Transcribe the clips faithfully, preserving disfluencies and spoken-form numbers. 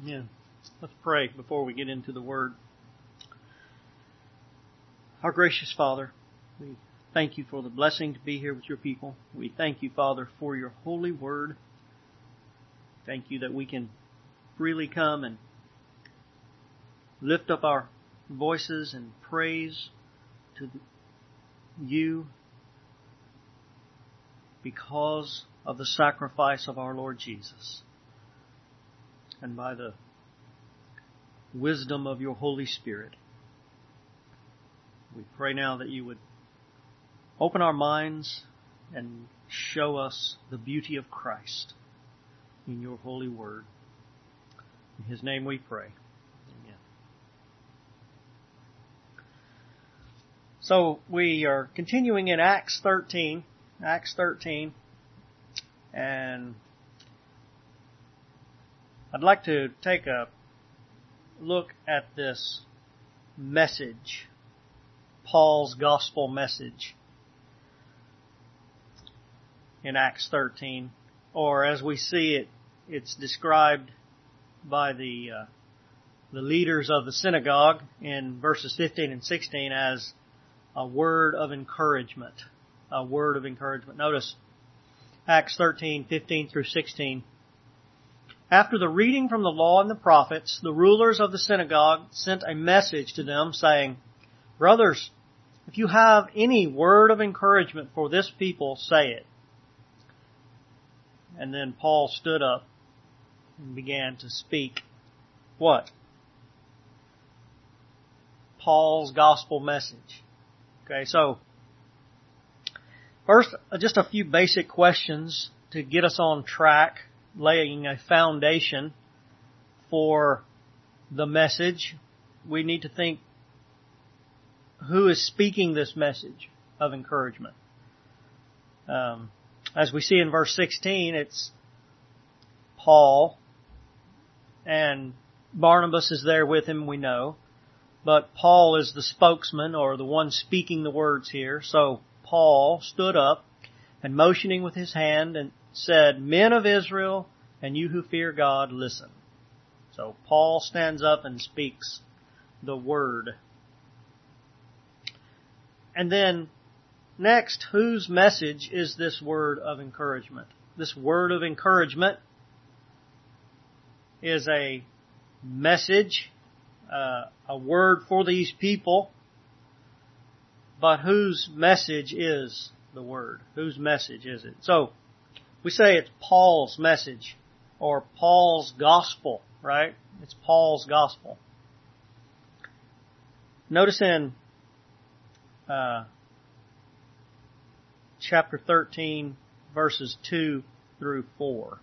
Amen. Let's pray before we get into the Word. Our gracious Father, we thank you for the blessing to be here with your people. We thank you, Father, for your holy Word. Thank you that we can freely come and lift up our voices and praise to you because of the sacrifice of our Lord Jesus. And by the wisdom of your Holy Spirit, we pray now that you would open our minds and show us the beauty of Christ in your holy word. In His name we pray. Amen. So we are continuing in Acts thirteen. Acts thirteen. And I'd like to take a look at this message, Paul's gospel message in Acts thirteen, or as we see it, it's described by the uh, the leaders of the synagogue in verses fifteen and sixteen as a word of encouragement. A word of encouragement. Notice Acts thirteen, fifteen through sixteen. After the reading from the law and the prophets, the rulers of the synagogue sent a message to them saying, "Brothers, if you have any word of encouragement for this people, say it." And then Paul stood up and began to speak what? Paul's gospel message. Okay, so first, just a few basic questions to get us on track, laying a foundation for the message. We need to think, who is speaking this message of encouragement? Um, as we see in verse sixteen, it's Paul, and Barnabas is there with him, we know. But Paul is the spokesman, or the one speaking the words here. So Paul stood up and motioning with his hand and said, "Men of Israel, and you who fear God, listen." So Paul stands up and speaks the word. And then next, whose message is this word of encouragement? This word of encouragement is a message, uh, a word for these people. But whose message is the word? Whose message is it? So, we say it's Paul's message, or Paul's gospel, right? It's Paul's gospel. Notice in uh, chapter thirteen, verses two through four.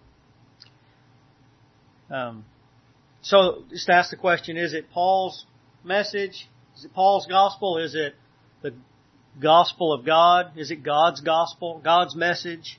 Um, so, just ask the question, is it Paul's message? Is it Paul's gospel? Is it the gospel of God? Is it God's gospel? God's message?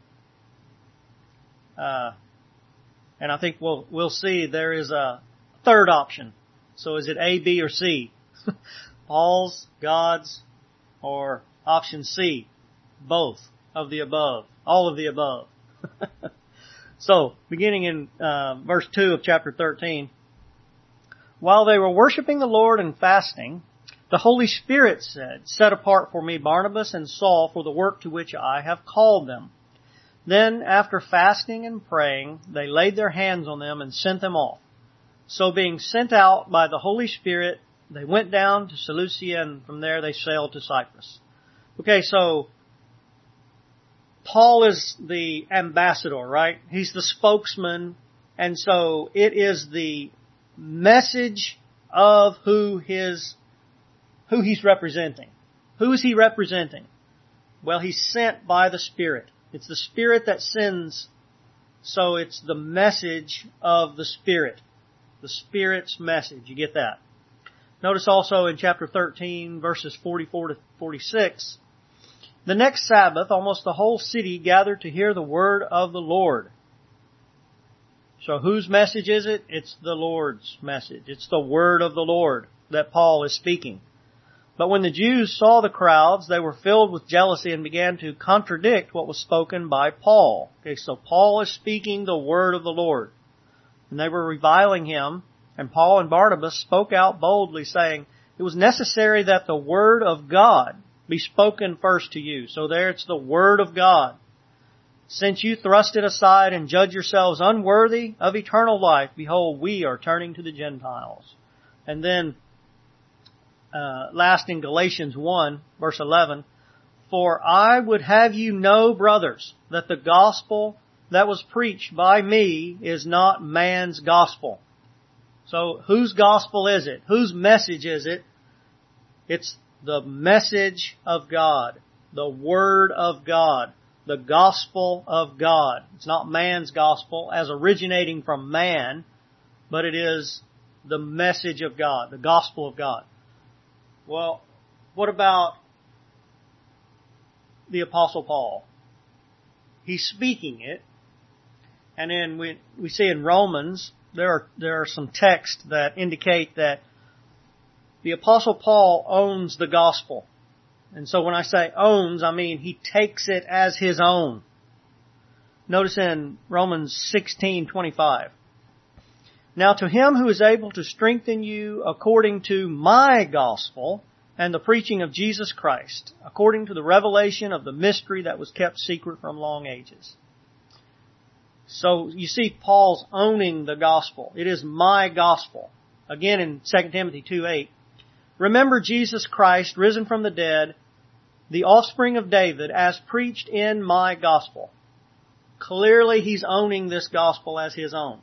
Uh, and I think we'll, we'll see there is a third option. So is it A, B, or C? Paul's, God's, or option C? Both of the above. All of the above. So, beginning in uh, verse two of chapter thirteen. While they were worshiping the Lord and fasting, the Holy Spirit said, "Set apart for me Barnabas and Saul for the work to which I have called them." Then, after fasting and praying, they laid their hands on them and sent them off. So being sent out by the Holy Spirit, they went down to Seleucia, and from there they sailed to Cyprus. Okay, so Paul is the ambassador, right? He's the spokesman, and so it is the message of who his who he's representing. Who is he representing? Well, he's sent by the Spirit. It's the Spirit that sends, so it's the message of the Spirit. The Spirit's message. You get that? Notice also in chapter thirteen, verses forty-four to forty-six, the next Sabbath, almost the whole city gathered to hear the word of the Lord. So whose message is it? It's the Lord's message. It's the word of the Lord that Paul is speaking. But when the Jews saw the crowds, they were filled with jealousy and began to contradict what was spoken by Paul. Okay, so Paul is speaking the word of the Lord. and they were reviling him. And Paul and Barnabas spoke out boldly, saying, it was necessary that the word of God be spoken first to you. So there it's the word of God. Since you thrust it aside and judge yourselves unworthy of eternal life, behold, we are turning to the Gentiles. And then, uh, last in Galatians one, verse eleven, for I would have you know, brothers, that the gospel that was preached by me is not man's gospel. So whose gospel is it? Whose message is it? It's the message of God, the Word of God, the gospel of God. It's not man's gospel as originating from man, but it is the message of God, the gospel of God. Well, what about the Apostle Paul? He's speaking it, and then we we see in Romans there are there are some texts that indicate that the Apostle Paul owns the gospel. And so when I say owns, I mean he takes it as his own. Notice in Romans sixteen twenty-five. Now to him who is able to strengthen you according to my gospel and the preaching of Jesus Christ, according to the revelation of the mystery that was kept secret from long ages. So you see Paul's owning the gospel. It is my gospel. Again in Second Timothy two eight. Remember Jesus Christ, risen from the dead, the offspring of David, as preached in my gospel. Clearly he's owning this gospel as his own.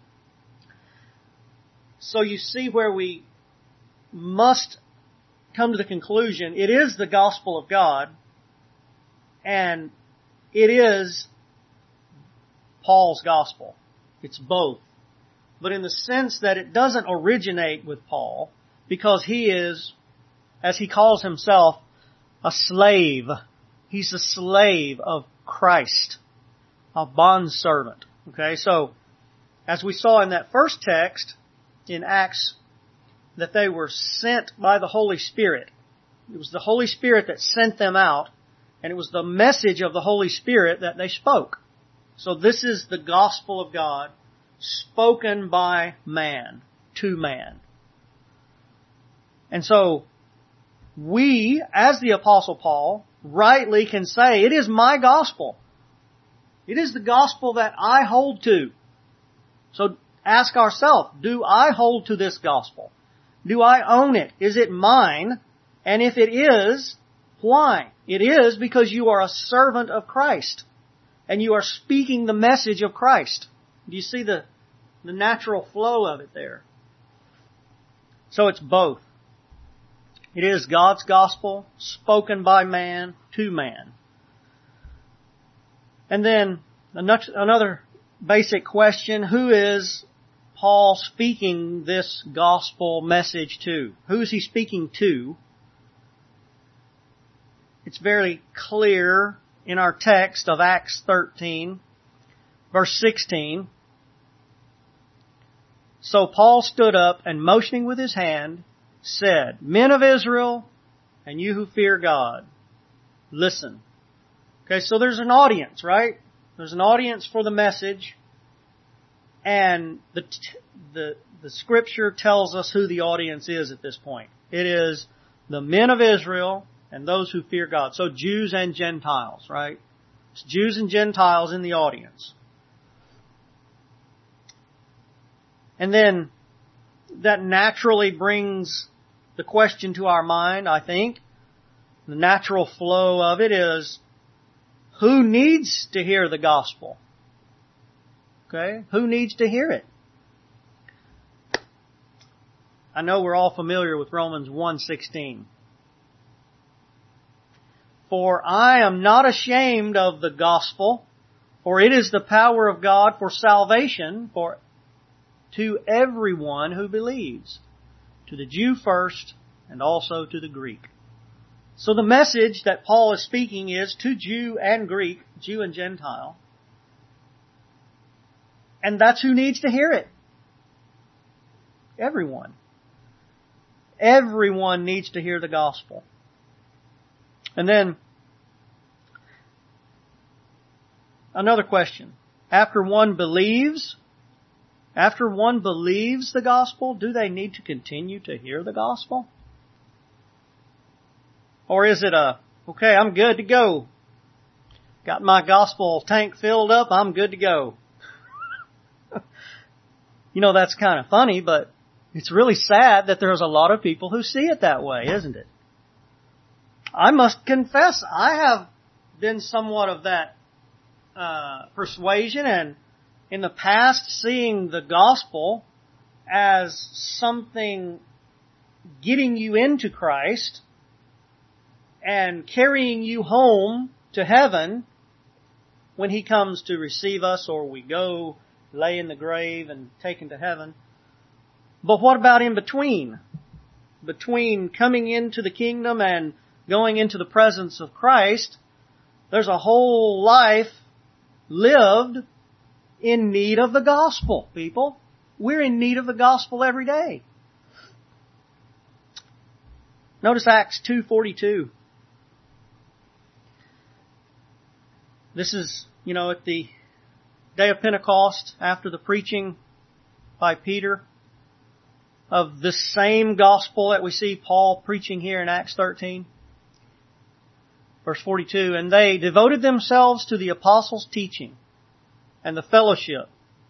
So you see where we must come to the conclusion, it is the gospel of God, and it is Paul's gospel. It's both. But in the sense that it doesn't originate with Paul, because he is, as he calls himself, a slave. He's a slave of Christ, a bondservant. Okay, so as we saw in that first text in Acts, that they were sent by the Holy Spirit. It was the Holy Spirit that sent them out, and it was the message of the Holy Spirit that they spoke. So this is the gospel of God spoken by man, to man. And so, we, as the Apostle Paul, rightly can say, it is my gospel. It is the gospel that I hold to. So, ask ourselves, do I hold to this gospel? Do I own it? Is it mine? And if it is, why? It is because you are a servant of Christ. And you are speaking the message of Christ. Do you see the, the natural flow of it there? So it's both. It is God's gospel spoken by man to man. And then another basic question, who is Paul speaking this gospel message to? Who is he speaking to? It's very clear in our text of Acts thirteen, verse sixteen. So Paul stood up and motioning with his hand, said, Men of Israel, and you who fear God, listen. Okay, so there's an audience, right? There's an audience for the message, and the the the Scripture tells us who the audience is at this point. It is the men of Israel and those who fear God. So Jews and Gentiles, right? It's Jews and Gentiles in the audience. And then that naturally brings the question to our mind, I think. The natural flow of it is, who needs to hear the gospel? Okay? Who needs to hear it? I know we're all familiar with Romans one sixteen. For I am not ashamed of the gospel, for it is the power of God for salvation for to everyone who believes, to the Jew first and also to the Greek. So the message that Paul is speaking is to Jew and Greek, Jew and Gentile. And that's who needs to hear it. Everyone. Everyone needs to hear the gospel. And then, another question. After one believes, After one believes the gospel, do they need to continue to hear the gospel? Or is it a, okay, I'm good to go. Got my gospel tank filled up, I'm good to go. You know, that's kind of funny, but it's really sad that there's a lot of people who see it that way, isn't it? I must confess, I have been somewhat of that uh, persuasion, and in the past, seeing the gospel as something getting you into Christ and carrying you home to heaven when He comes to receive us, or we go lay in the grave and taken to heaven. But what about in between? Between coming into the kingdom and going into the presence of Christ, there's a whole life lived in need of the gospel, people. We're in need of the gospel every day. Notice Acts two forty-two. This is, you know, at the day of Pentecost, after the preaching by Peter of this same gospel that we see Paul preaching here in Acts thirteen. Verse forty-two, and they devoted themselves to the apostles' teaching and the fellowship,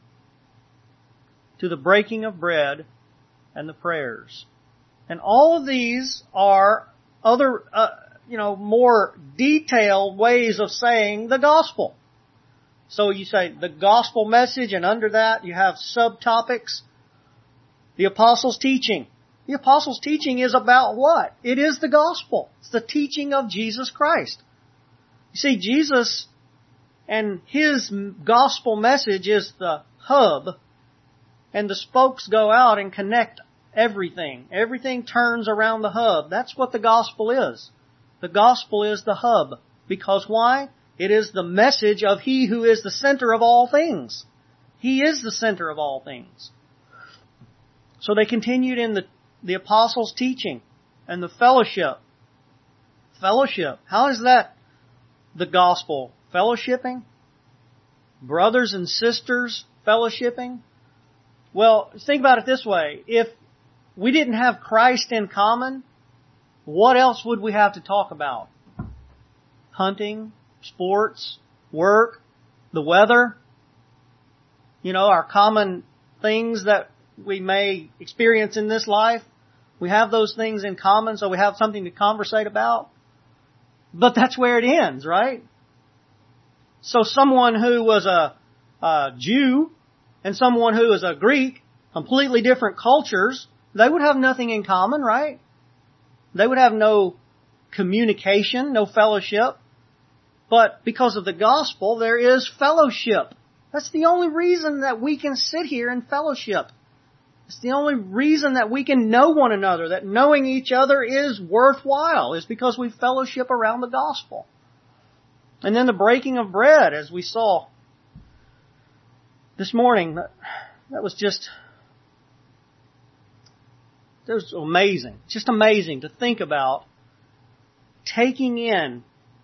to the breaking of bread and the prayers. And all of these are other, uh, you know, more detailed ways of saying the gospel. So you say the gospel message, and under that you have subtopics. The apostles' teaching. The apostles' teaching is about what? It is the gospel. It's the teaching of Jesus Christ. You see, Jesus and His gospel message is the hub, and the spokes go out and connect everything. Everything turns around the hub. That's what the gospel is. The gospel is the hub. Because why? It is the message of He who is the center of all things. He is the center of all things. So they continued in the, the apostles' teaching and the fellowship. Fellowship. How is that the gospel? Fellowshipping? Brothers and sisters fellowshipping? Well, think about it this way. If we didn't have Christ in common, what else would we have to talk about? Hunting, sports, work, the weather, you know, our common things that we may experience in this life. We have those things in common, so we have something to conversate about. But that's where it ends, right? So someone who was a, a Jew and someone who is a Greek, completely different cultures, they would have nothing in common, right? They would have no communication, no fellowship. But because of the gospel, there is fellowship. That's the only reason that we can sit here and fellowship. It's the only reason that we can know one another, that knowing each other is worthwhile, is because we fellowship around the gospel. And then the breaking of bread, as we saw this morning, that, that was just, that was amazing. Just amazing to think about taking in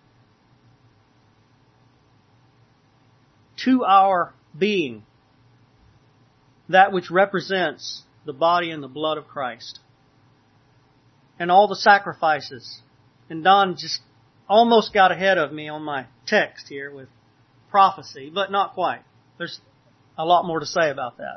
to our being that which represents the body and the blood of Christ. And all the sacrifices. And Don just almost got ahead of me on my text here with prophecy, but not quite. There's a lot more to say about that.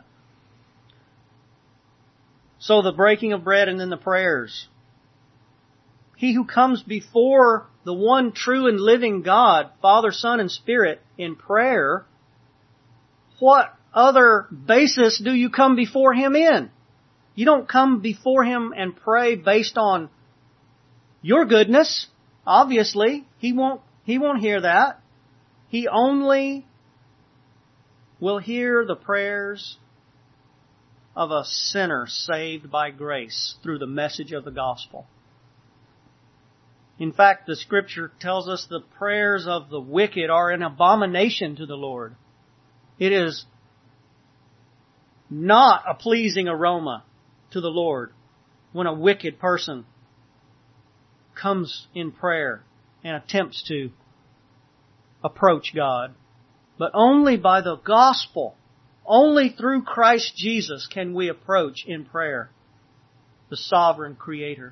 So the breaking of bread and then the prayers. He who comes before the one true and living God, Father, Son, and Spirit in prayer, what other basis do you come before Him in? You don't come before Him and pray based on your goodness. Obviously, He won't, He won't hear that. He only will hear the prayers of a sinner saved by grace through the message of the gospel. In fact, the Scripture tells us the prayers of the wicked are an abomination to the Lord. It is not a pleasing aroma to the Lord when a wicked person comes in prayer and attempts to approach God. But only by the gospel Only through Christ Jesus can we approach in prayer the sovereign Creator.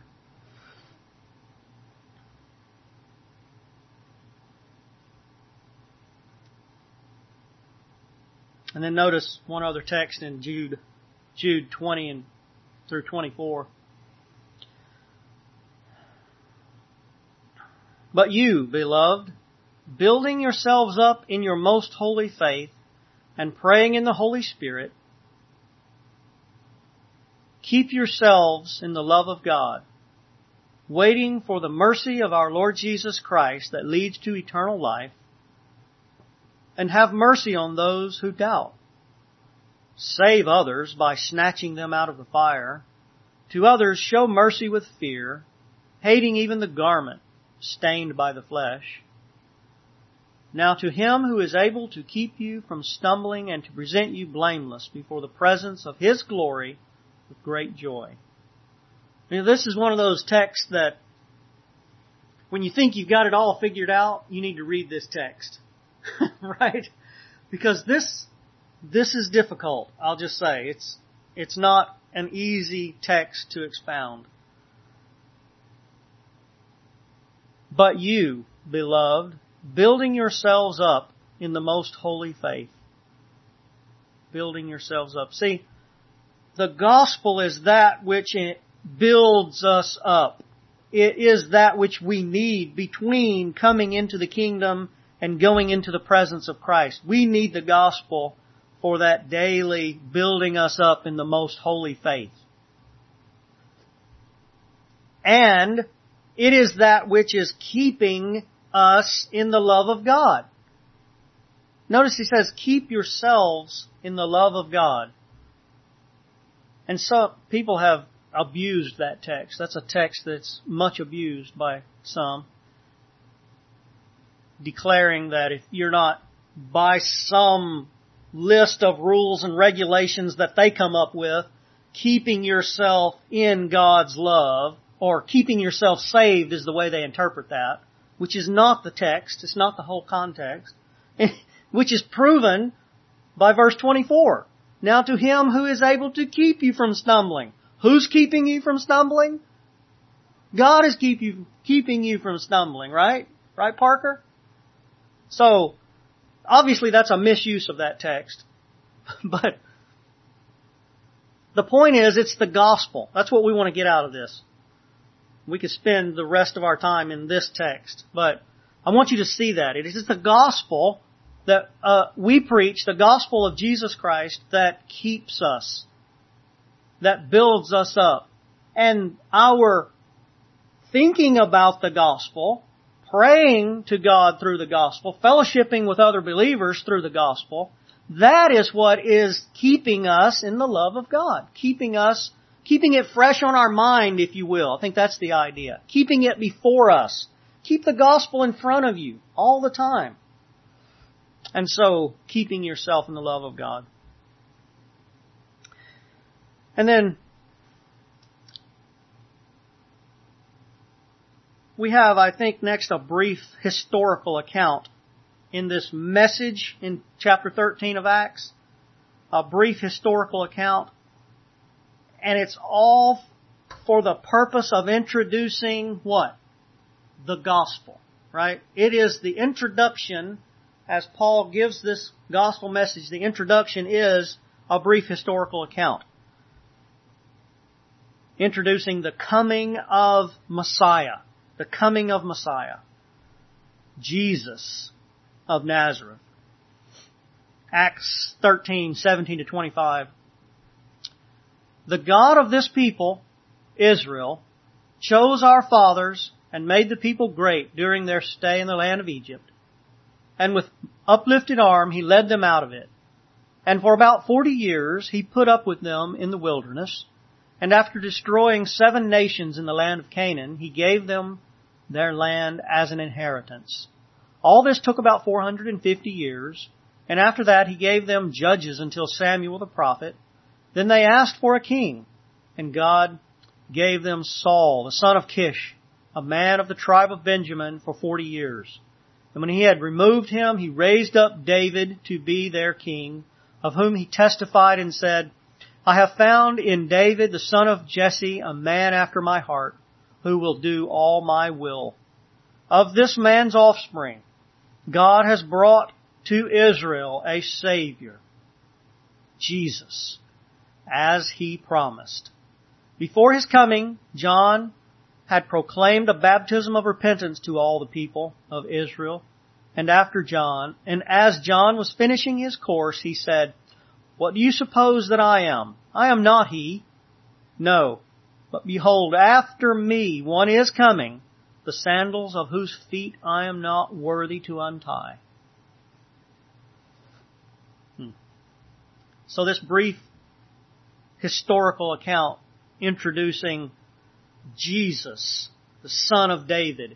And then notice one other text in Jude, Jude twenty and through twenty-four. But you, beloved, building yourselves up in your most holy faith and praying in the Holy Spirit, keep yourselves in the love of God, waiting for the mercy of our Lord Jesus Christ that leads to eternal life, and have mercy on those who doubt. Save others by snatching them out of the fire. To others show mercy with fear, hating even the garment stained by the flesh. Now to Him who is able to keep you from stumbling and to present you blameless before the presence of His glory with great joy. You know, this is one of those texts that when you think you've got it all figured out, you need to read this text. Right? Because this this is difficult, I'll just say. It's it's not an easy text to expound. But you, beloved, building yourselves up in the most holy faith. Building yourselves up. See, the gospel is that which builds us up. It is that which we need between coming into the kingdom and going into the presence of Christ. We need the gospel for that daily building us up in the most holy faith. And it is that which is keeping us in the love of God. Notice he says, keep yourselves in the love of God. And some people have abused that text. That's a text that's much abused by some, declaring that if you're not by some list of rules and regulations that they come up with, keeping yourself in God's love, or keeping yourself saved is the way they interpret that, which is not the text, it's not the whole context, which is proven by verse twenty-four. Now to Him who is able to keep you from stumbling. Who's keeping you from stumbling? God is keep you, keeping you from stumbling, right? Right, Parker? So, obviously that's a misuse of that text. But the point is, it's the gospel. That's what we want to get out of this. We could spend the rest of our time in this text, but I want you to see that. It is the gospel that uh, we preach, the gospel of Jesus Christ, that keeps us, that builds us up. And our thinking about the gospel, praying to God through the gospel, fellowshipping with other believers through the gospel, that is what is keeping us in the love of God. Keeping us, keeping it fresh on our mind, if you will. I think that's the idea. Keeping it before us. Keep the gospel in front of you all the time. And so, keeping yourself in the love of God. And then, we have, I think, next a brief historical account in this message in chapter thirteen of Acts. A brief historical account. And it's all for the purpose of introducing what? The gospel, right? It is the introduction, as Paul gives this gospel message, the introduction is a brief historical account. Introducing the coming of Messiah. The coming of Messiah. Jesus of Nazareth. Acts thirteen, seventeen to twenty-five. The God of this people, Israel, chose our fathers and made the people great during their stay in the land of Egypt. And with uplifted arm He led them out of it. And for about forty years He put up with them in the wilderness. And after destroying seven nations in the land of Canaan, He gave them their land as an inheritance. All this took about four hundred fifty years. And after that He gave them judges until Samuel the prophet. Then they asked for a king. And God gave them Saul, the son of Kish, a man of the tribe of Benjamin, for forty years. And when He had removed him, He raised up David to be their king, of whom he testified and said, I have found in David, the son of Jesse, a man after my heart, who will do all my will. Of this man's offspring, God has brought to Israel a Savior, Jesus, as He promised. Before His coming, John had proclaimed a baptism of repentance to all the people of Israel. And after John, and as John was finishing his course, he said, What do you suppose that I am? I am not he. No, but behold, after me one is coming, the sandals of whose feet I am not worthy to untie. Hmm. So this brief historical account introducing Jesus, the Son of David.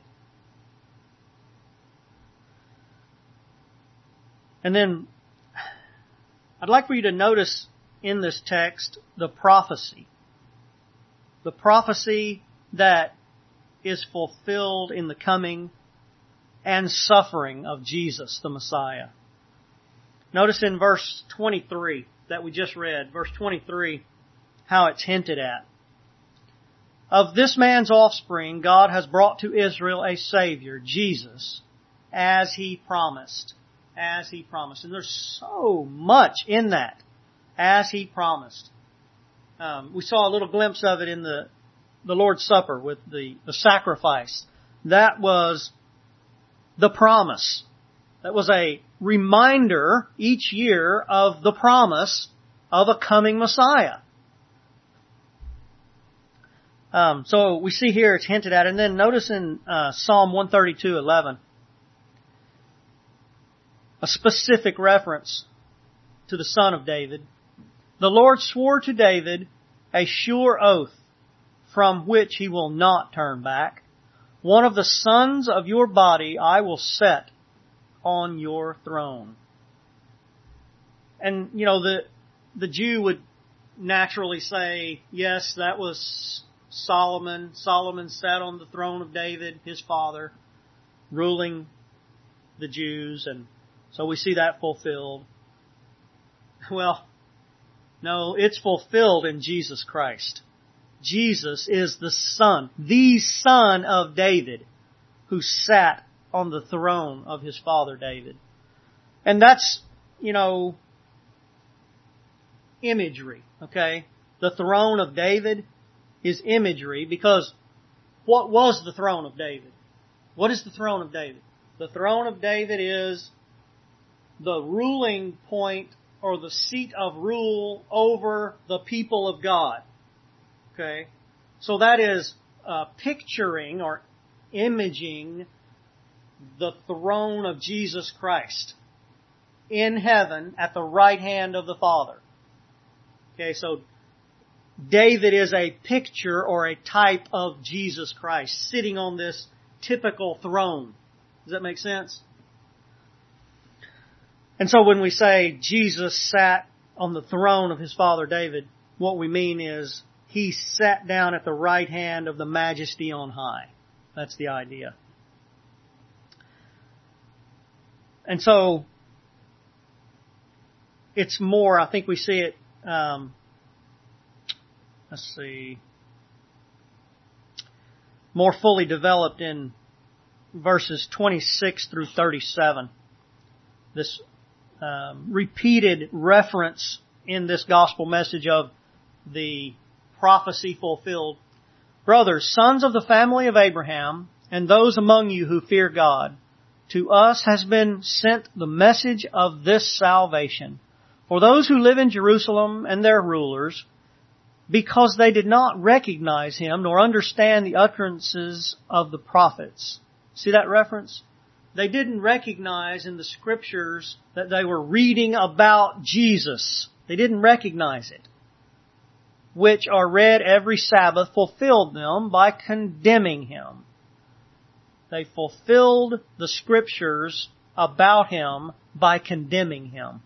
And then I'd like for you to notice in this text the prophecy. The prophecy that is fulfilled in the coming and suffering of Jesus, the Messiah. Notice in verse twenty-three that we just read, verse twenty-three, how it's hinted at. Of this man's offspring, God has brought to Israel a Savior, Jesus, as He promised. As He promised. And there's so much in that. As He promised. Um, we saw a little glimpse of it in the, the Lord's Supper with the, the sacrifice. That was the promise. That was a reminder each year of the promise of a coming Messiah. Um, so we see here it's hinted at. And then notice in uh, Psalm one thirty-two eleven, a specific reference to the Son of David. The Lord swore to David a sure oath from which He will not turn back. One of the sons of your body I will set on your throne. And, you know, the the Jew would naturally say, yes, that was Solomon. Solomon sat on the throne of David, his father, ruling the Jews, and so we see that fulfilled. Well, no, it's fulfilled in Jesus Christ. Jesus is the Son, the Son of David, who sat on the throne of his father David. And that's, you know, imagery, okay? The throne of David is imagery because what was the throne of David? What is the throne of David? The throne of David is the ruling point or the seat of rule over the people of God. Okay? So that is uh, picturing or imaging the throne of Jesus Christ in heaven at the right hand of the Father. Okay, so David is a picture or a type of Jesus Christ sitting on this typical throne. Does that make sense? And so when we say Jesus sat on the throne of his father David, what we mean is he sat down at the right hand of the Majesty on high. That's the idea. And so it's more, I think we see it, um, let's see, more fully developed in verses twenty-six through thirty-seven. This um, repeated reference in this gospel message of the prophecy fulfilled. Brothers, sons of the family of Abraham, and those among you who fear God, to us has been sent the message of this salvation. For those who live in Jerusalem and their rulers, because they did not recognize Him nor understand the utterances of the prophets. See that reference? They didn't recognize in the Scriptures that they were reading about Jesus. They didn't recognize it. Which are read every Sabbath, fulfilled them by condemning Him. They fulfilled the Scriptures about Him by condemning Him.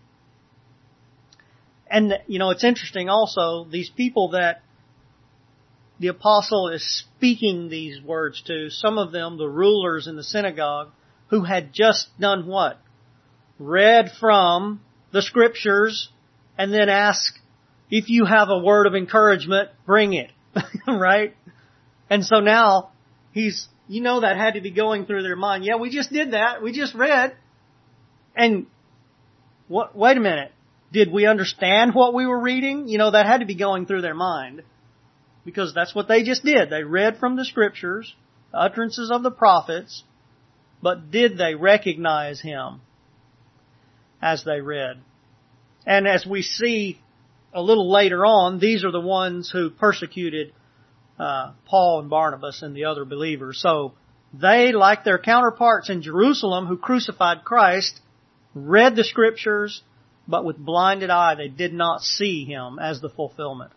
And, you know, it's interesting also, these people that the apostle is speaking these words to, some of them, the rulers in the synagogue, who had just done what? Read from the Scriptures and then ask, if you have a word of encouragement, bring it. Right? And so now, he's, you know that had to be going through their mind. Yeah, we just did that. We just read. And, what, wait a minute. Did we understand what we were reading? You know, that had to be going through their mind. Because that's what they just did. They read from the Scriptures, the utterances of the prophets, but did they recognize Him as they read? And as we see a little later on, these are the ones who persecuted uh, Paul and Barnabas and the other believers. So they, like their counterparts in Jerusalem who crucified Christ, read the Scriptures, but with blinded eye they did not see Him as the fulfillment.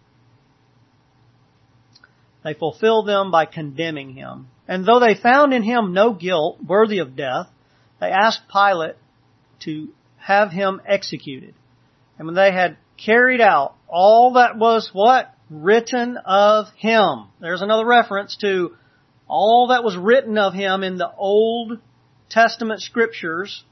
They fulfilled them by condemning Him. And though they found in Him no guilt worthy of death, they asked Pilate to have Him executed. And when they had carried out all that was what? Written of Him. There's another reference to all that was written of Him in the Old Testament Scriptures.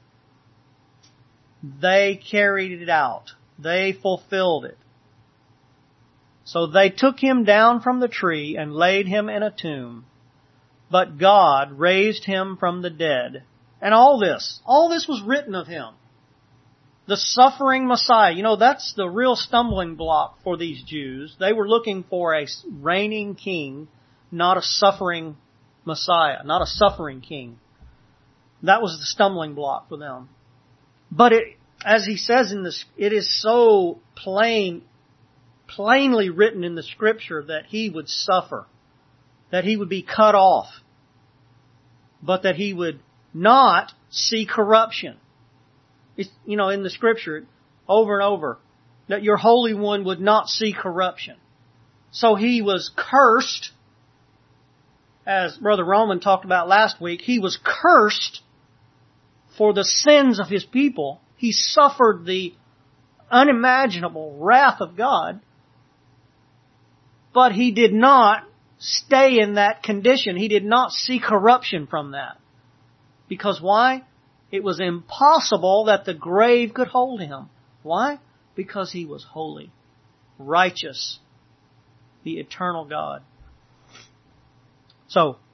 They carried it out. They fulfilled it. So they took Him down from the tree and laid Him in a tomb. But God raised Him from the dead. And all this, all this was written of Him. The suffering Messiah. You know, that's the real stumbling block for these Jews. They were looking for a reigning king, not a suffering Messiah, not a suffering king. That was the stumbling block for them. But it, as he says in this, it is so plain, plainly written in the Scripture that He would suffer, that He would be cut off, but that He would not see corruption. It's, you know, in the Scripture, over and over, that your Holy One would not see corruption. So He was cursed, as Brother Roman talked about last week, He was cursed for the sins of His people. He suffered the unimaginable wrath of God, but He did not stay in that condition. He did not see corruption from that. Because why? It was impossible that the grave could hold Him. Why? Because He was holy, righteous, the eternal God. So,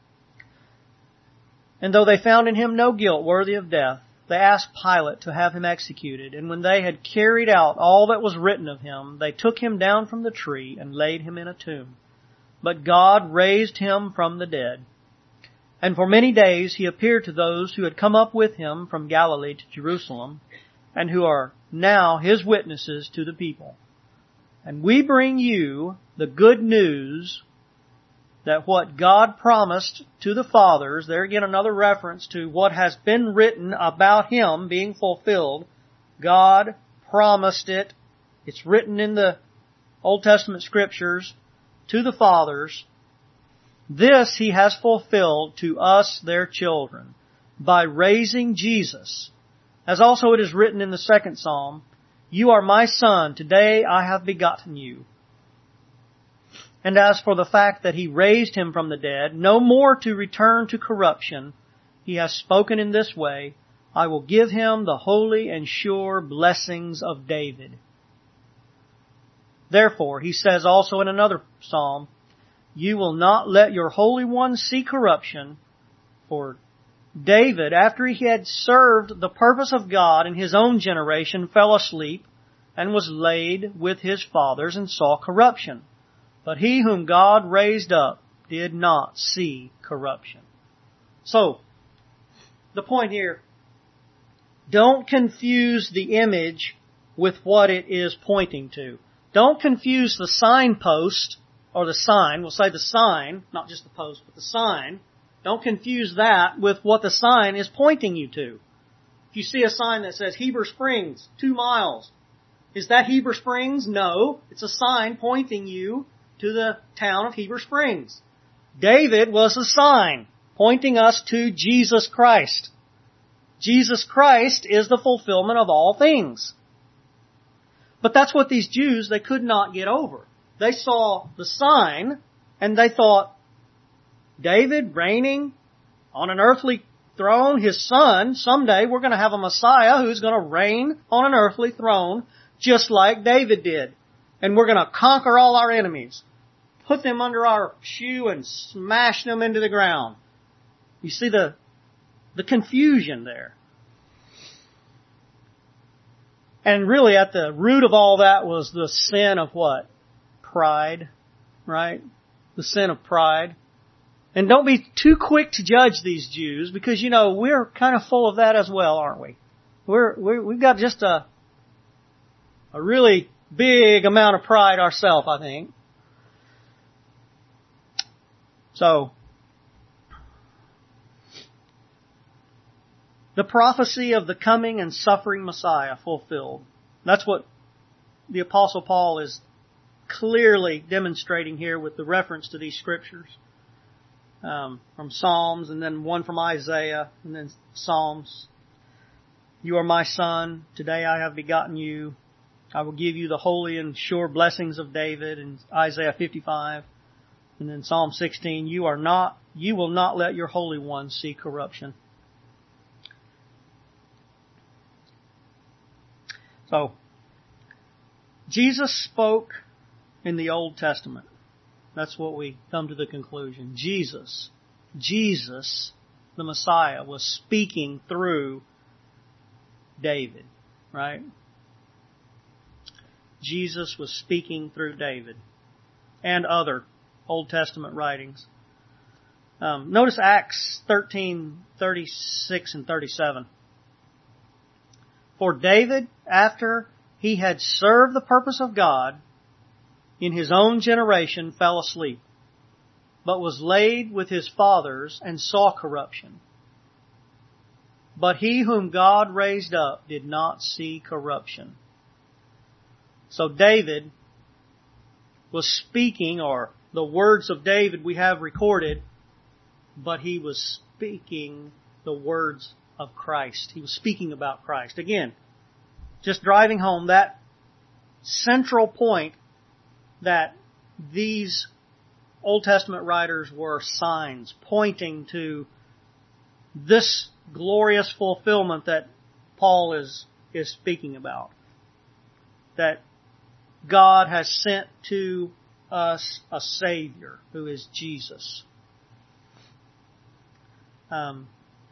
and though they found in Him no guilt worthy of death, they asked Pilate to have Him executed. And when they had carried out all that was written of Him, they took Him down from the tree and laid Him in a tomb. But God raised Him from the dead. And for many days He appeared to those who had come up with Him from Galilee to Jerusalem, and who are now His witnesses to the people. And we bring you the good news that what God promised to the fathers, there again another reference to what has been written about Him being fulfilled. God promised it. It's written in the Old Testament Scriptures to the fathers. This He has fulfilled to us, their children, by raising Jesus. As also it is written in the second Psalm, You are my Son, today I have begotten you. And as for the fact that He raised Him from the dead, no more to return to corruption, He has spoken in this way, I will give Him the holy and sure blessings of David. Therefore, He says also in another Psalm, You will not let your Holy One see corruption. For David, after he had served the purpose of God in his own generation, fell asleep and was laid with his fathers and saw corruption. But He whom God raised up did not see corruption. So, the point here, don't confuse the image with what it is pointing to. Don't confuse the signpost, or the sign, we'll say the sign, not just the post, but the sign. Don't confuse that with what the sign is pointing you to. If you see a sign that says Heber Springs, two miles, is that Heber Springs? No. It's a sign pointing you to the town of Heber Springs. David was a sign pointing us to Jesus Christ. Jesus Christ is the fulfillment of all things. But that's what these Jews, they could not get over. They saw the sign and they thought, David reigning on an earthly throne, his son, someday we're going to have a Messiah who's going to reign on an earthly throne just like David did. And we're going to conquer all our enemies. Put them under our shoe and smash them into the ground. You see the, the confusion there. And really at the root of all that was the sin of what? Pride, right? The sin of pride. And don't be too quick to judge these Jews, because, you know, we're kind of full of that as well, aren't we? We're, we're we've got just a, a really big amount of pride ourselves, I think. So, the prophecy of the coming and suffering Messiah fulfilled. That's what the Apostle Paul is clearly demonstrating here with the reference to these scriptures. Um, from Psalms, and then one from Isaiah, and then Psalms. You are my son, today I have begotten you. I will give you the holy and sure blessings of David, and Isaiah fifty-five. And then Psalm sixteen, you are not, you will not let your Holy One see corruption. So, Jesus spoke in the Old Testament. That's what we come to the conclusion. Jesus, Jesus, the Messiah, was speaking through David, right? Jesus was speaking through David and other Old Testament writings. Um, notice Acts thirteen, thirty-six and thirty-seven. For David, after he had served the purpose of God, in his own generation fell asleep, but was laid with his fathers and saw corruption. But he whom God raised up did not see corruption. So David was speaking, or the words of David we have recorded, but he was speaking the words of Christ. He was speaking about Christ. Again, just driving home that central point that these Old Testament writers were signs pointing to this glorious fulfillment that Paul is, is speaking about. That God has sent to us a Savior who is Jesus. Um,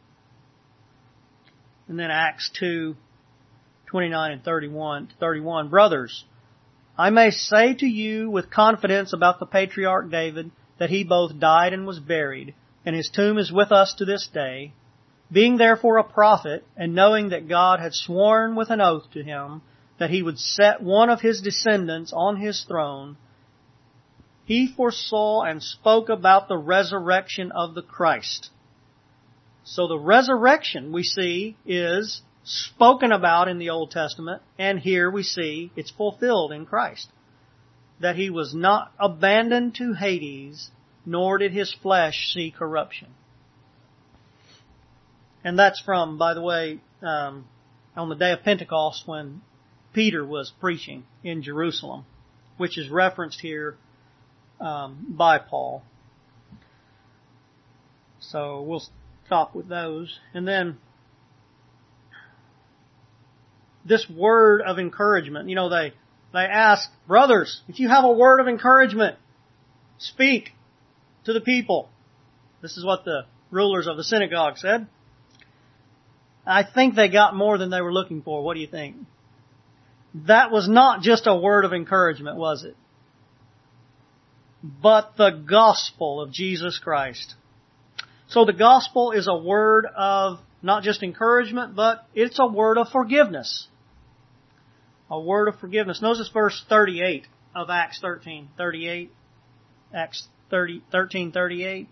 and then Acts two, twenty-nine and thirty-one, thirty-one, brothers, I may say to you with confidence about the patriarch David that he both died and was buried, and his tomb is with us to this day. Being therefore a prophet, and knowing that God had sworn with an oath to him that he would set one of his descendants on his throne, he foresaw and spoke about the resurrection of the Christ. So the resurrection, we see, is spoken about in the Old Testament, and here we see it's fulfilled in Christ. That he was not abandoned to Hades, nor did his flesh see corruption. And that's from, by the way, um, on the day of Pentecost when Peter was preaching in Jerusalem, which is referenced here um, by Paul. So we'll stop with those. And then this word of encouragement. You know, they, they ask, brothers, if you have a word of encouragement, speak to the people. This is what the rulers of the synagogue said. I think they got more than they were looking for. What do you think? That was not just a word of encouragement, was it? But the gospel of Jesus Christ. So the gospel is a word of not just encouragement, but it's a word of forgiveness. A word of forgiveness. Notice verse thirty-eight of Acts thirteen thirty-eight. Acts thirteen thirty-eight.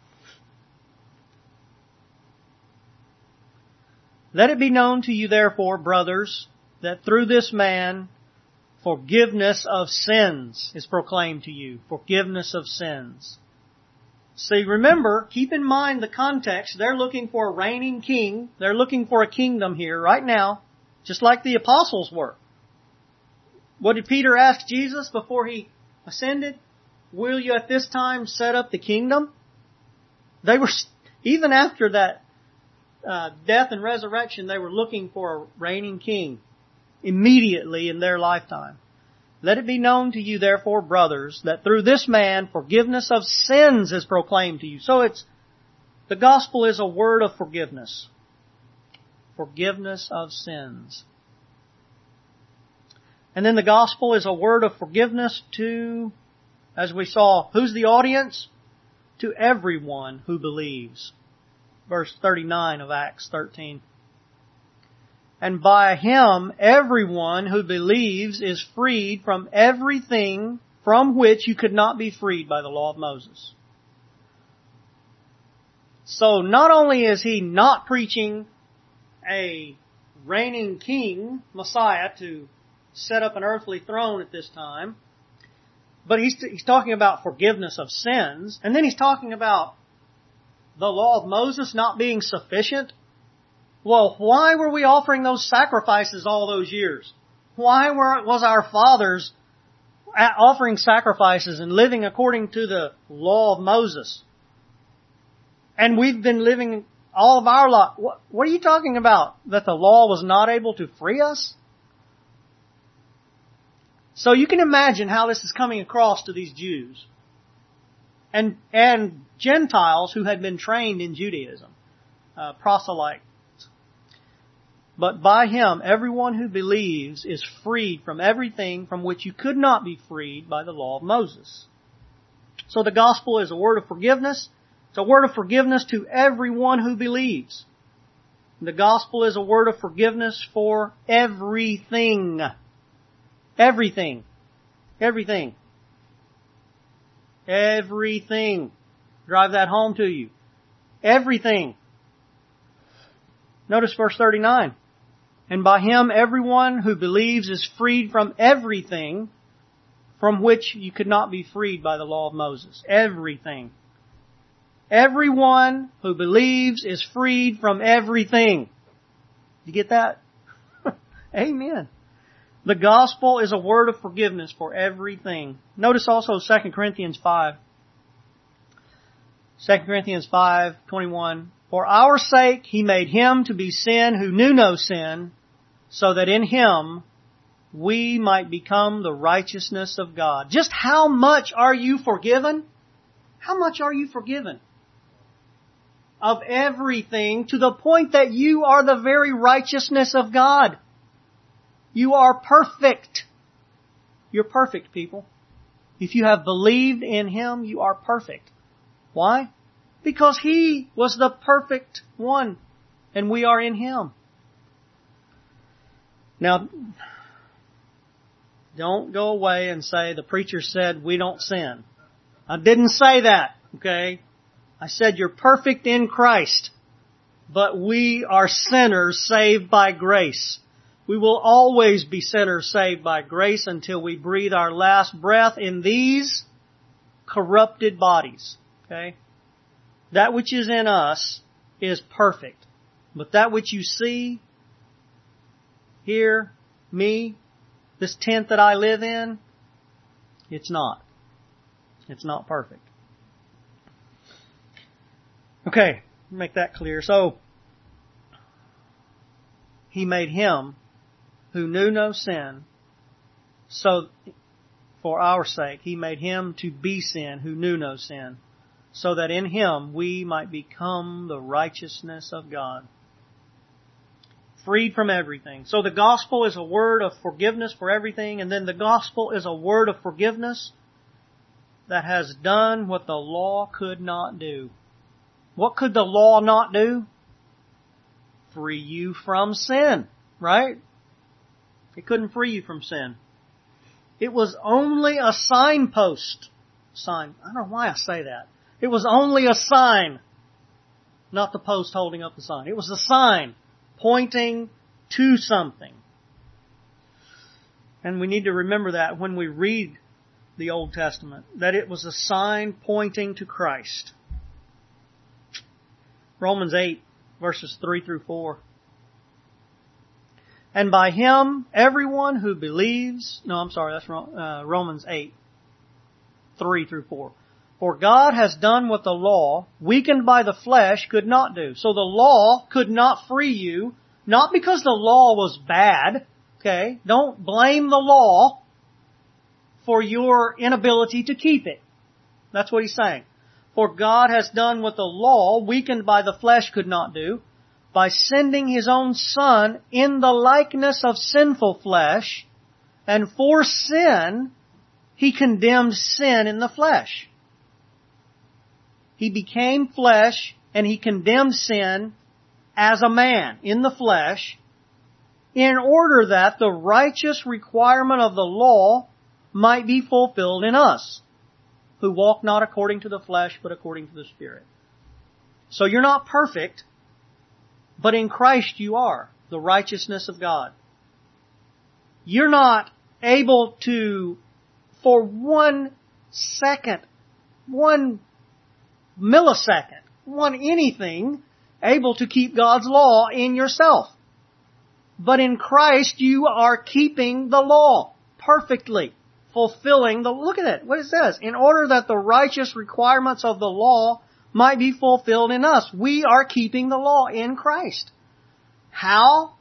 Let it be known to you therefore, brothers, that through this man forgiveness of sins is proclaimed to you. Forgiveness of sins. See, remember, keep in mind the context. They're looking for a reigning king. They're looking for a kingdom here right now, just like the apostles were. What did Peter ask Jesus before he ascended? Will you at this time set up the kingdom? They were, even after that uh, death and resurrection, they were looking for a reigning king. immediately in their lifetime. Let it be known to you, therefore, brothers, that through this man forgiveness of sins is proclaimed to you. So it's, the gospel is a word of forgiveness. Forgiveness of sins. And then the gospel is a word of forgiveness to, as we saw, who's the audience? To everyone who believes. Verse thirty-nine of Acts thirteen. And by him, everyone who believes is freed from everything from which you could not be freed by the law of Moses. So not only is he not preaching a reigning king, Messiah, to set up an earthly throne at this time, but he's, he's talking about forgiveness of sins, and then he's talking about the law of Moses not being sufficient. Well, why were we offering those sacrifices all those years? Why were, was our fathers offering sacrifices and living according to the law of Moses? And we've been living all of our life. What, what are you talking about? That the law was not able to free us? So you can imagine how this is coming across to these Jews and and Gentiles who had been trained in Judaism, uh, proselytes. But by him, everyone who believes is freed from everything from which you could not be freed by the law of Moses. So the gospel is a word of forgiveness. It's a word of forgiveness to everyone who believes. The gospel is a word of forgiveness for everything. Everything. Everything. Everything. Drive that home to you. Everything. Notice verse thirty-nine. And by him everyone who believes is freed from everything from which you could not be freed by the law of Moses. Everything. Everyone who believes is freed from everything. You get that? Amen. The gospel is a word of forgiveness for everything. Notice also Second Corinthians five. Second Corinthians five twenty-one. For our sake he made him to be sin who knew no sin, so that in him we might become the righteousness of God. Just how much are you forgiven? How much are you forgiven? Of everything, to the point that you are the very righteousness of God. You are perfect. You're perfect, people. If you have believed in him, you are perfect. Why? Because he was the perfect one, and we are in him. Now, don't go away and say the preacher said we don't sin. I didn't say that, okay? I said you're perfect in Christ, but we are sinners saved by grace. We will always be sinners saved by grace until we breathe our last breath in these corrupted bodies, okay? That which is in us is perfect. But that which you see, hear, me, this tent that I live in, it's not. It's not perfect. Okay, make that clear. So, he made him who knew no sin, so for our sake, he made him to be sin who knew no sin, so that in him we might become the righteousness of God. Freed from everything. So the gospel is a word of forgiveness for everything, and then the gospel is a word of forgiveness that has done what the law could not do. What could the law not do? Free you from sin, right? It couldn't free you from sin. It was only a signpost. Sign. I don't know why I say that. It was only a sign, not the post holding up the sign. It was a sign pointing to something. And we need to remember that when we read the Old Testament, that it was a sign pointing to Christ. Romans eight, verses three through four. And by him, everyone who believes... No, I'm sorry, that's uh, Romans eight, three through four. For God has done what the law, weakened by the flesh, could not do. So the law could not free you, not because the law was bad, Okay? Don't blame the law for your inability to keep it. That's what he's saying. For God has done what the law, weakened by the flesh, could not do, by sending His own Son in the likeness of sinful flesh, and for sin, He condemned sin in the flesh. He became flesh, and He condemned sin as a man in the flesh, in order that the righteous requirement of the law might be fulfilled in us, who walk not according to the flesh, but according to the Spirit. So you're not perfect, but in Christ you are, the righteousness of God. You're not able to, for one second, one millisecond, one anything, able to keep God's law in yourself. But in Christ you are keeping the law perfectly, fulfilling the, look at it, what it says, in order that the righteous requirements of the law might be fulfilled in us. We are keeping the law in Christ. How?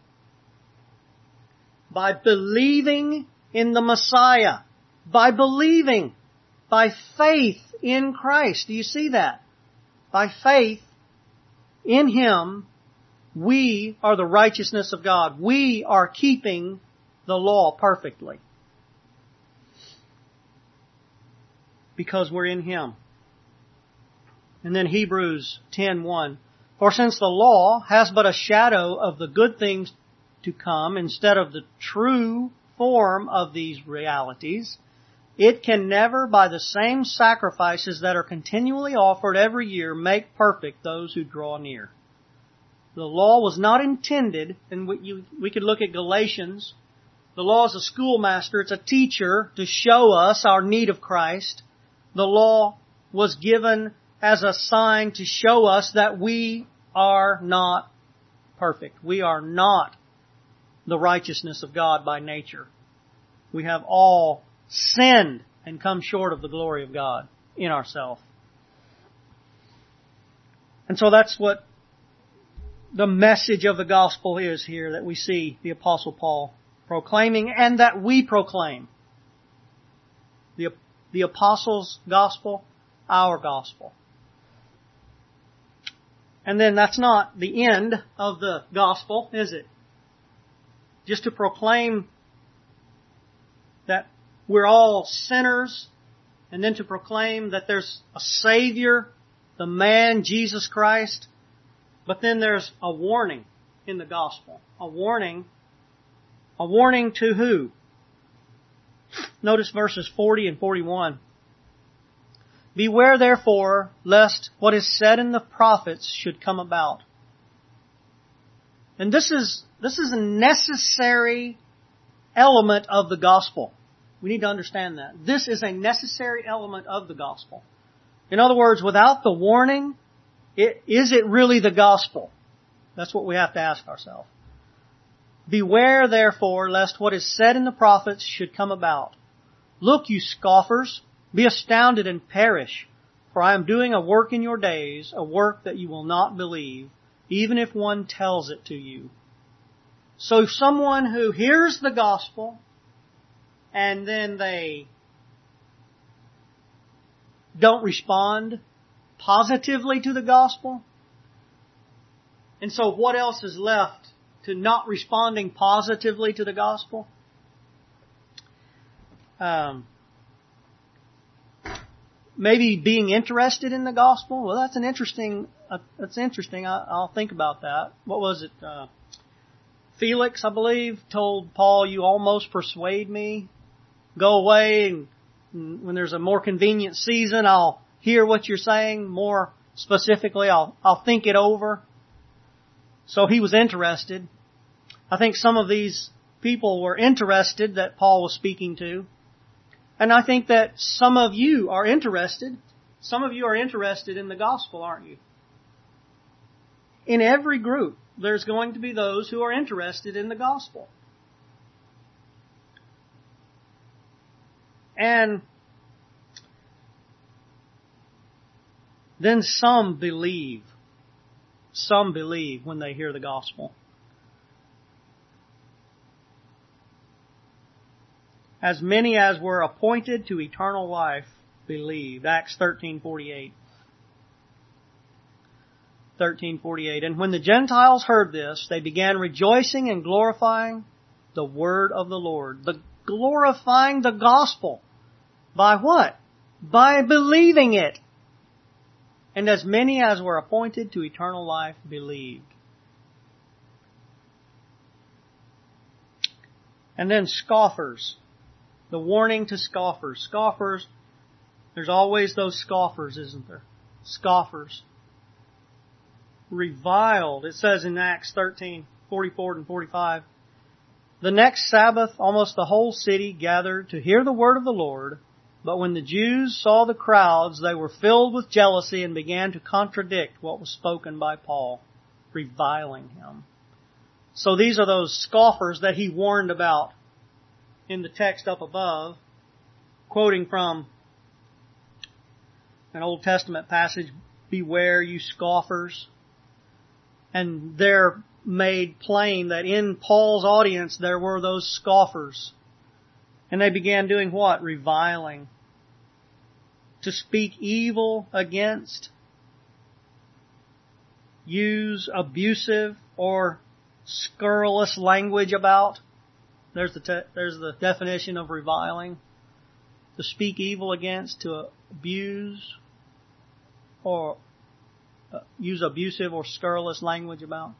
By believing in the Messiah. By believing. By faith in Christ. Do you see that? By faith in Him, we are the righteousness of God. We are keeping the law perfectly. Because we're in Him. And then Hebrews ten one. For since the law has but a shadow of the good things to come instead of the true form of these realities, it can never, by the same sacrifices that are continually offered every year, make perfect those who draw near. The law was not intended, and we, you, we could look at Galatians. The law is a schoolmaster, it's a teacher to show us our need of Christ. The law was given as a sign to show us that we are not perfect. We are not the righteousness of God by nature. We have all sinned and come short of the glory of God in ourselves. And so that's what the message of the gospel is here that we see the Apostle Paul proclaiming and that we proclaim. The, the Apostles' gospel, our gospel. And then that's not the end of the gospel, is it? Just to proclaim that we're all sinners, and then to proclaim that there's a Savior, the man, Jesus Christ. But then there's a warning in the gospel. A warning. A warning to who? Notice verses forty and forty-one. Beware therefore, lest what is said in the prophets should come about. And this is, this is a necessary element of the gospel. We need to understand that. This is a necessary element of the gospel. In other words, without the warning, it, is it really the gospel? That's what we have to ask ourselves. Beware therefore, lest what is said in the prophets should come about. Look, you scoffers, be astounded and perish, for I am doing a work in your days, a work that you will not believe, even if one tells it to you. So someone who hears the gospel, and then they don't respond positively to the gospel. And so what else is left to not responding positively to the gospel? Um, maybe being interested in the gospel. Well, that's an interesting, uh, that's interesting. I, I'll think about that. What was it? Uh, Felix, I believe, told Paul, you almost persuade me. Go away, and when there's a more convenient season, I'll hear what you're saying. More specifically, I'll, I'll think it over. So he was interested. I think some of these people were interested that Paul was speaking to. And I think that some of you are interested. Some of you are interested in the gospel, aren't you? In every group, there's going to be those who are interested in the gospel. And then some believe. Some believe when they hear the gospel. as many as were appointed to eternal life believed. Acts thirteen forty-eight. thirteen forty-eight. And when the Gentiles heard this, they began rejoicing and glorifying the word of the Lord. The glorifying the gospel. By what? By believing it. And as many as were appointed to eternal life believed. And then scoffers. The warning to scoffers. Scoffers, there's always those scoffers, isn't there? Scoffers. Reviled. It says in Acts thirteen forty-four and forty-five, the next Sabbath almost the whole city gathered to hear the word of the Lord. But when the Jews saw the crowds, they were filled with jealousy and began to contradict what was spoken by Paul, reviling him. So these are those scoffers that he warned about in the text up above, quoting from an Old Testament passage, beware you scoffers. And they're made plain that in Paul's audience there were those scoffers. And they began doing what? Reviling. To speak evil against. Use abusive or scurrilous language about. There's the te- there's the definition of reviling. To speak evil against, to abuse, or uh, use abusive or scurrilous language about.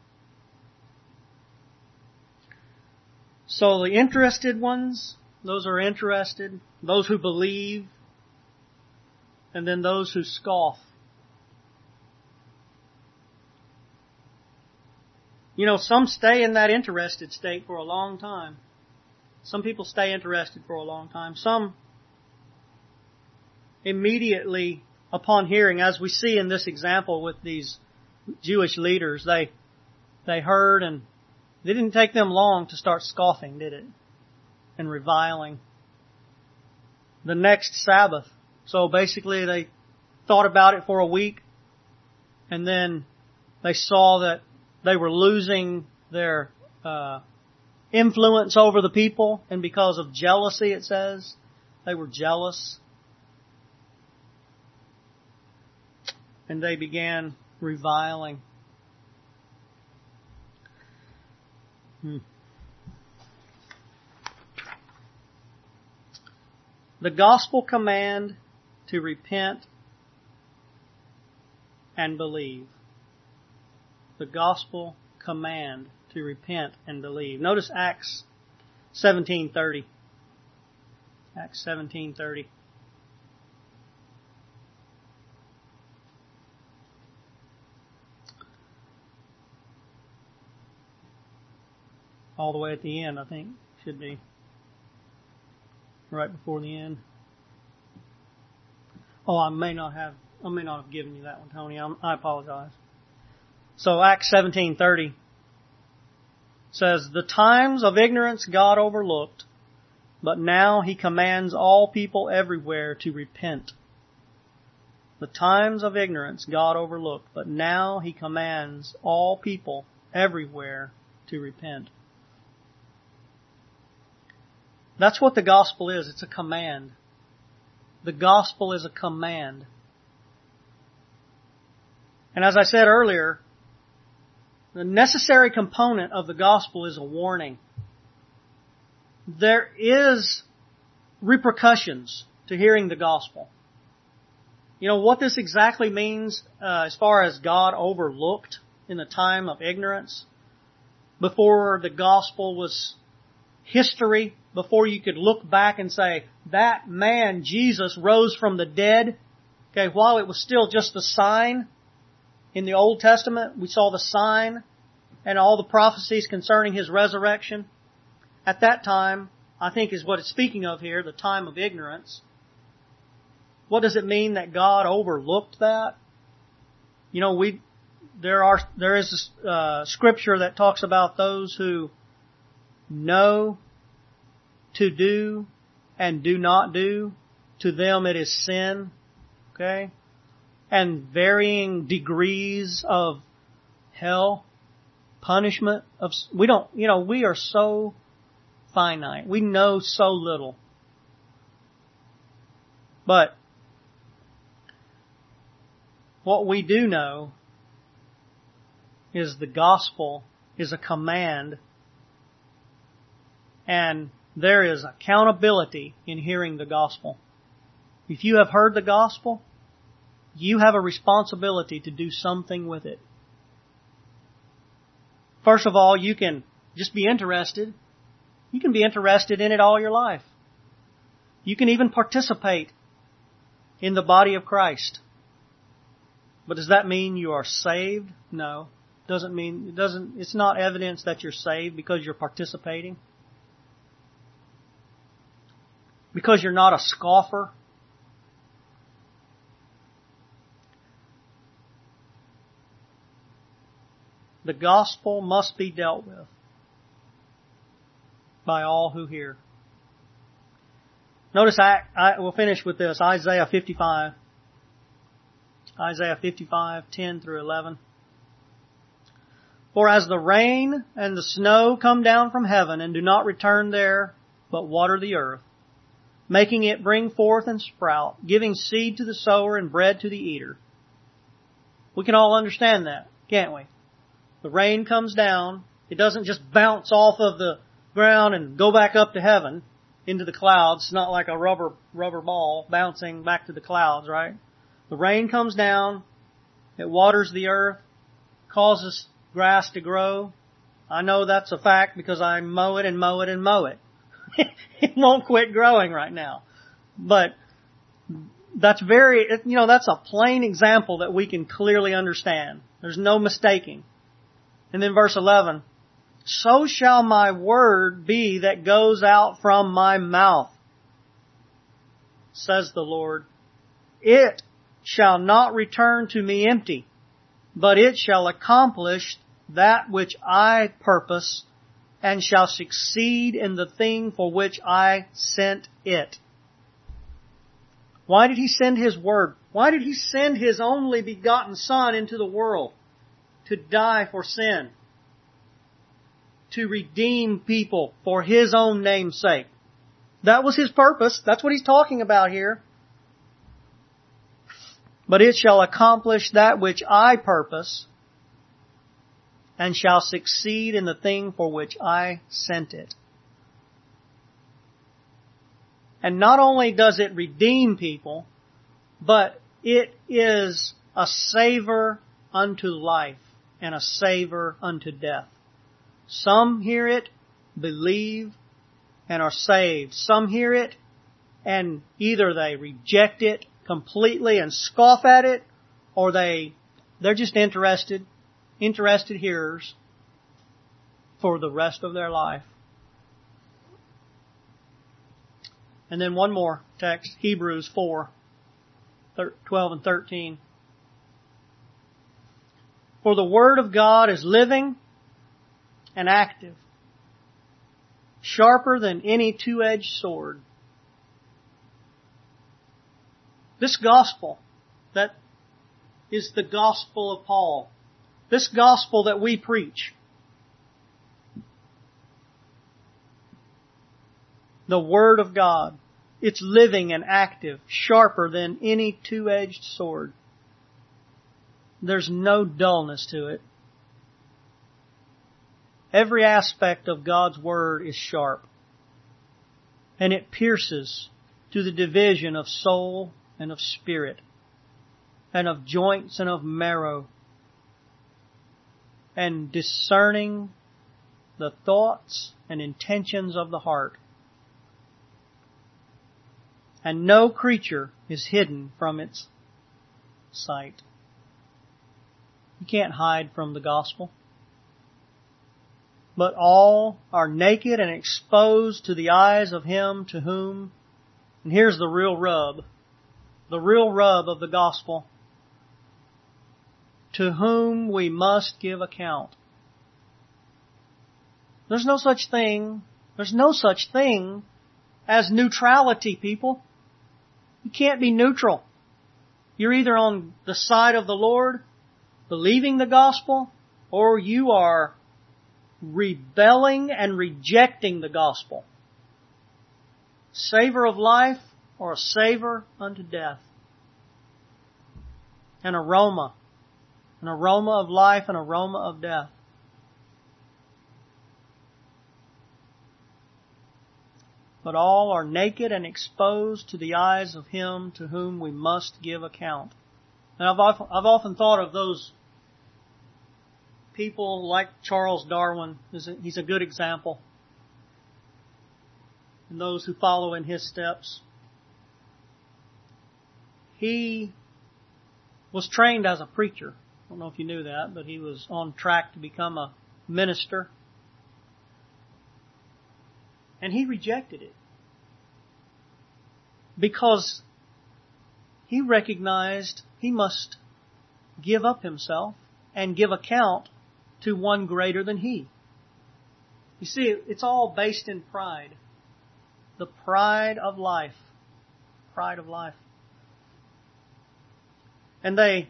So the interested ones, those are interested, those who believe, and then those who scoff. You know, some stay in that interested state for a long time. Some people stay interested for a long time. Some immediately upon hearing, as we see in this example with these Jewish leaders, they they heard, and it didn't take them long to start scoffing, did it? And reviling. The next Sabbath. So basically they thought about it for a week, and then they saw that they were losing their uh, influence over the people, and because of jealousy, it says, they were jealous. And they began reviling. Hmm. The gospel command to repent and believe. The gospel command to repent and believe. Notice Acts seventeen thirty. Acts seventeen thirty. All the way at the end, I think, should be. Right before the end. Oh, I may not have, I may not have given you that one, Tony. I'm, I apologize. So Acts seventeen thirty says, the times of ignorance God overlooked, but now He commands all people everywhere to repent. The times of ignorance God overlooked, but now He commands all people everywhere to repent. That's what the gospel is. It's a command. The gospel is a command. And as I said earlier, the necessary component of the gospel is a warning. There is repercussions to hearing the gospel. You know what this exactly means uh, as far as God overlooked in the time of ignorance, before the gospel was history, before you could look back and say, that man, Jesus, rose from the dead. Okay, while it was still just the sign in the Old Testament, we saw the sign and all the prophecies concerning His resurrection. At that time, I think is what it's speaking of here, the time of ignorance. What does it mean that God overlooked that? You know, we, there are, there is a uh, scripture that talks about those who know to do and do not do. To them it is sin. Okay? And varying degrees of hell, punishment of, we don't, you know, we are so finite. We know so little But what we do know is the gospel is a command, and there is accountability in hearing the gospel. If you have heard the gospel, you have a responsibility to do something with it. First of all, you can just be interested. You can be interested in it all your life. You can even participate in the body of Christ. But does that mean you are saved? No. Doesn't mean, it doesn't, it's not evidence that you're saved because you're participating. Because you're not a scoffer. The gospel must be dealt with by all who hear. Notice I, I we'll finish with this. Isaiah fifty-five. Isaiah fifty-five, ten through eleven. For as the rain and the snow come down from heaven and do not return there, but water the earth, making it bring forth and sprout, giving seed to the sower and bread to the eater. We can all understand that, can't we? The rain comes down. It doesn't just bounce off of the ground and go back up to heaven into the clouds. It's not like a rubber rubber ball bouncing back to the clouds, right? The rain comes down. It waters the earth, causes grass to grow. I know that's a fact because I mow it and mow it and mow it. It won't quit growing right now. But that's very, you know, that's a plain example that we can clearly understand. There's no mistaking. And then verse eleven, so shall my word be that goes out from my mouth, says the Lord. It shall not return to me empty, but it shall accomplish that which I purpose, and shall succeed in the thing for which I sent it. Why did He send His word? Why did He send His only begotten Son into the world? To die for sin. To redeem people for His own name's sake. That was His purpose. That's what He's talking about here. But it shall accomplish that which I purpose, and shall succeed in the thing for which I sent it. And not only does it redeem people, but it is a savor unto life and a savor unto death. Some hear it, believe, and are saved. Some hear it, and either they reject it completely and scoff at it, or they, they're just interested, interested hearers for the rest of their life. And then one more text, Hebrews four, twelve and thirteen. For the Word of God is living and active, sharper than any two-edged sword. This gospel that is the gospel of Paul, this gospel that we preach, the Word of God, it's living and active, sharper than any two-edged sword. There's no dullness to it. Every aspect of God's Word is sharp. And it pierces to the division of soul and of spirit, and of joints and of marrow, and discerning the thoughts and intentions of the heart. And no creature is hidden from its sight. You can't hide from the gospel. But all are naked and exposed to the eyes of Him to whom, and here's the real rub, the real rub of the gospel, to whom we must give account. There's no such thing, there's no such thing as neutrality, people. You can't be neutral. You're either on the side of the Lord, believing the gospel, or you are rebelling and rejecting the gospel. Savor of life or a savor unto death. An aroma. An aroma of life, an aroma of death. But all are naked and exposed to the eyes of Him to whom we must give account. And I've often, I've often thought of those people like Charles Darwin. He's a good example. And those who follow in his steps. He was trained as a preacher. I don't know if you knew that, but he was on track to become a minister. And he rejected it. Because he recognized he must give up himself and give account to one greater than he. You see, it's all based in pride. The pride of life. Pride of life. And they,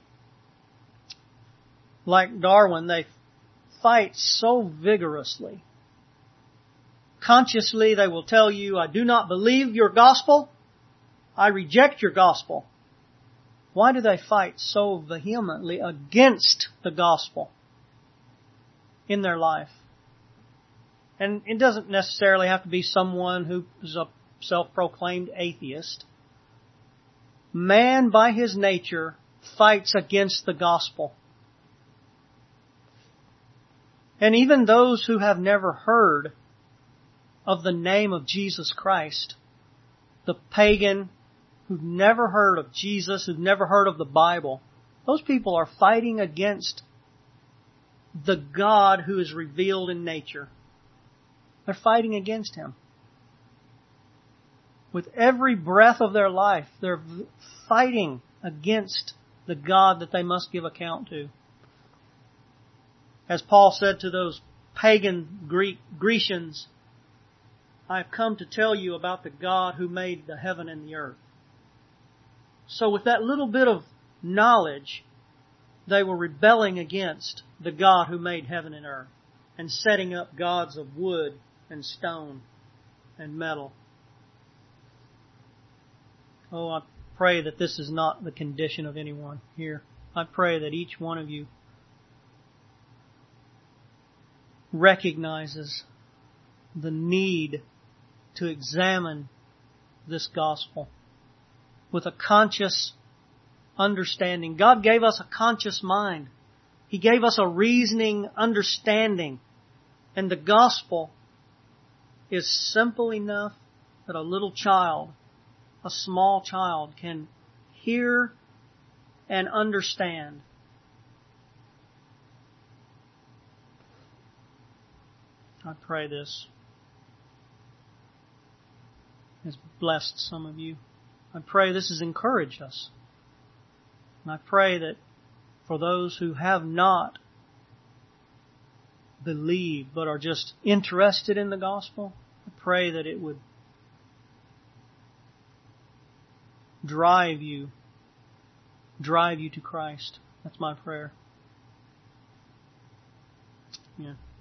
like Darwin, they fight so vigorously. Consciously, they will tell you, I do not believe your gospel. I reject your gospel. Why do they fight so vehemently against the gospel in their life? And it doesn't necessarily have to be someone who is a self-proclaimed atheist. Man, by his nature, fights against the gospel. And even those who have never heard of the name of Jesus Christ, the pagan who've never heard of Jesus, who've never heard of the Bible, those people are fighting against the God who is revealed in nature. They're fighting against Him. With every breath of their life, they're fighting against the God that they must give account to. As Paul said to those pagan Greek Grecians, I have come to tell you about the God who made the heaven and the earth. So with that little bit of knowledge, they were rebelling against the God who made heaven and earth and setting up gods of wood and stone and metal. Oh, I pray that this is not the condition of anyone here. I pray that each one of you recognizes the need to examine this gospel with a conscious understanding. God gave us a conscious mind. He gave us a reasoning understanding. And the gospel is simple enough that a little child, a small child, can hear and understand. I pray this has blessed some of you. I pray this has encouraged us. And I pray that for those who have not believed but are just interested in the gospel, I pray that it would drive you, drive you to Christ. That's my prayer. Yeah.